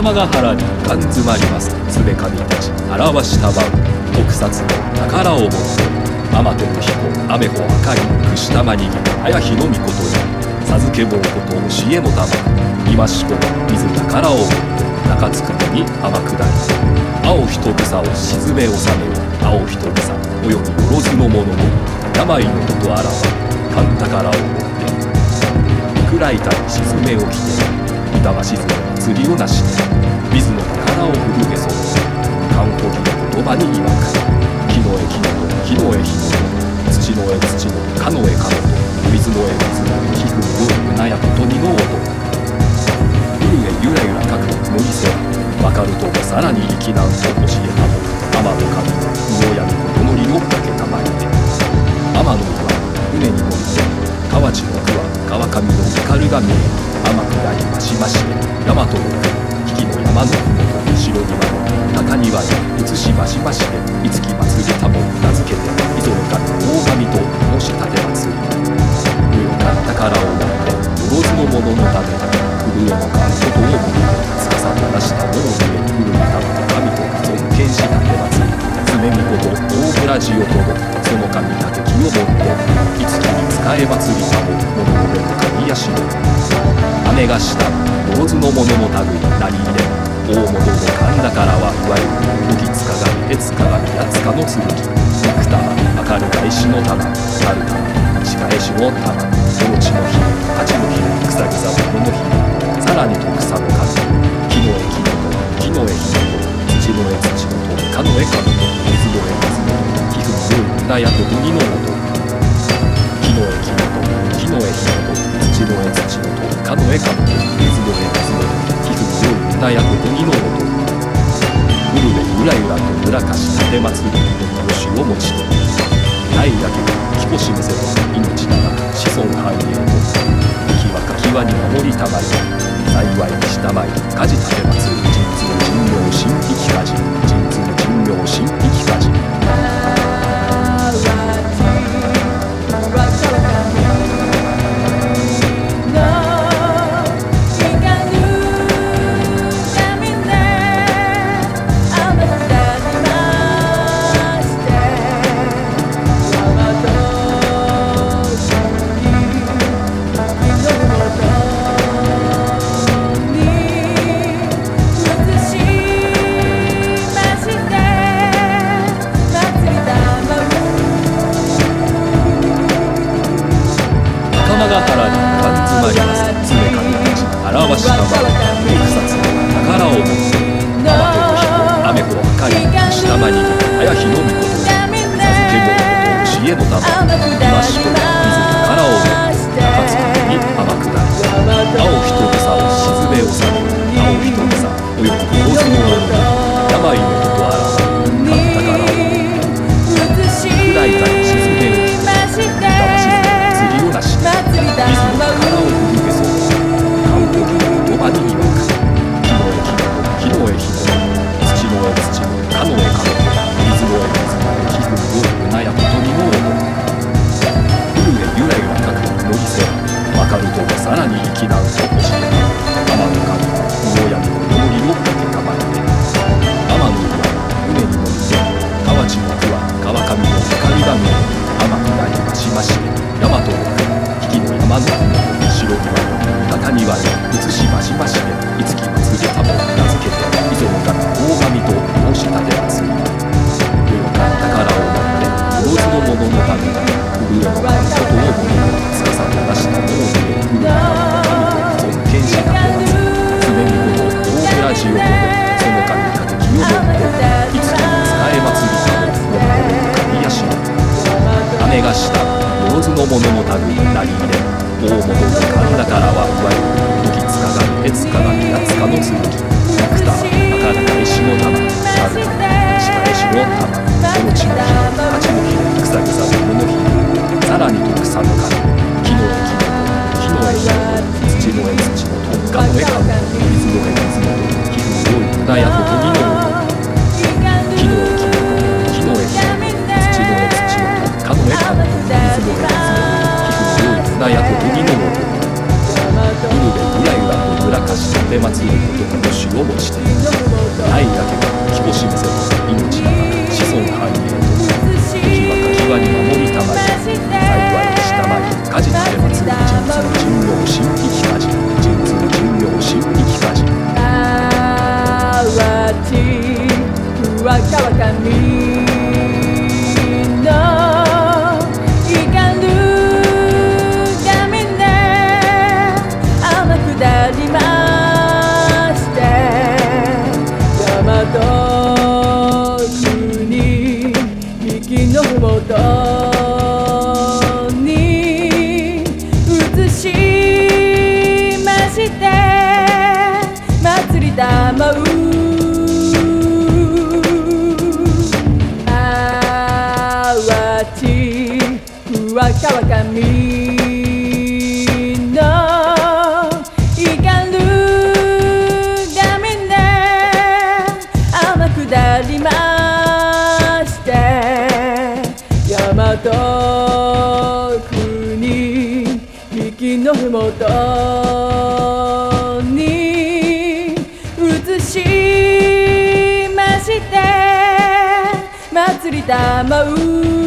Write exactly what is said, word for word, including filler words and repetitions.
仲間が腹にガン詰まります。すべ神たち表したばう特撮の宝を持って天照彦雨穂赤い串玉にぎあやひのみことに授け棒こと教えの玉今しこ水宝を持って中津くに天下り青一草を沈め収める青一草およびよろずの者も病のことあらば神宝を持って暗いたり沈めを着て板は沈め釣りをなして水の宝を振るげそ漢方儀の言葉に曰く木の絵木の木の絵木の土の絵土のかの絵かの水の絵水の絵皮膚のうなやことにの音ゆるえゆらゆらかく無理せわかるともさらに生きなんと教えたも天の神の魚闇ことのりをかけたまいて天の岩船に乗りて河内の句は川上の光が見え天下りましまして大和の引きの山のふもと白庭の中庭に移しましましていつき祭りたも名付けて磯の神大神と申し立て祭り無よか宝を持ってよろずの者のため古江の神ことを思い司となしたもの上に古いたまの神と尊敬し立て祭り常見事大村寺をとどその神立て木を持っていつきに仕え祭りたも物の上の神やしの雨がしたよろずの者の類なり入れ大物の神宝はいわゆる時塚神悦塚神や塚の剣幾玉明る返しの玉春玉仕返しの玉大地の日八の日草木沢の日さらに徳佐の神木の絵木の木の絵木の土の絵土のとかの絵かのと水の絵水のと皮膚のよいなやとにの音木の絵木のと木の絵木のと土の絵土のとかの絵かのと水の絵水のと皮膚のよいなやとにの音うるでゆらゆらとぬらかし立て祭りのよしを持ちてないだけが着こしむせと命なら子孫繁栄と木はかきわに守りたまり幸いにしたまい家事立て祭り神通神妙神秘家事神通神妙神秘家事が腹にガン詰まります常神たち表したまま草津の宝を持って天照彦雨穂赤い下間にあやひのみこと授け棒こと教えの玉今しこ水宝を持って中津に天下り青一草を沈め収め青一草およびよろずの者に病のことあらば神宝を持って暗いたり沈めをして板は沈め釣りをなして水の宝を振るげそう観光機の言葉に曰く木の絵木の木の絵土の絵土のかの絵かの水の絵水の絵皮膚のようなやことにの音うるえゆらゆらかくのりせわかるともさらに生きなんと教えた天の神魚闇のよりをかけたまえて天の岩船に乗って河内の句は川上の光が見え天下りましまして大和の句引きの山のふもと白庭の中庭に移しましましていつき祭りたも名付けて磯の神大神と申し立て祭り世の神宝を持ってよろずの者のため古江の神ことを思い司となしたものを古江の神と尊敬し立て祭り常見事大村寺をとその神立て木を持っていつきに仕え祭りたも我が上の神やしの雨がしたよろずの者の類なり入れ大物の神宝はいわゆる時塚神悦塚神や塚の剣幾玉明る返しの玉春玉仕返しの玉大地の日八の日草木沢の日さらに徳佐の神木の絵木の木の絵木の土の絵土のとかの絵かの水の絵水のと皮膚のよいなやことにの木の絵木の木の絵木土の絵土のとかの絵かの水の絵水の皮膚のよいなやことにのうるでゆらゆらとぶらかして立松のことの主をもしてないだけが気を示せと命ながら子孫繁栄と時はか際に守りたまえ幸いしたまえ果実立松の神通神妙神秘機果実神通神妙神秘機果実あわちふわかわかみのふもとに移しまして祭りたまうあわちふわかわかみのいかるがみね天下りま大和国息のふもとに移しまして祭りたまう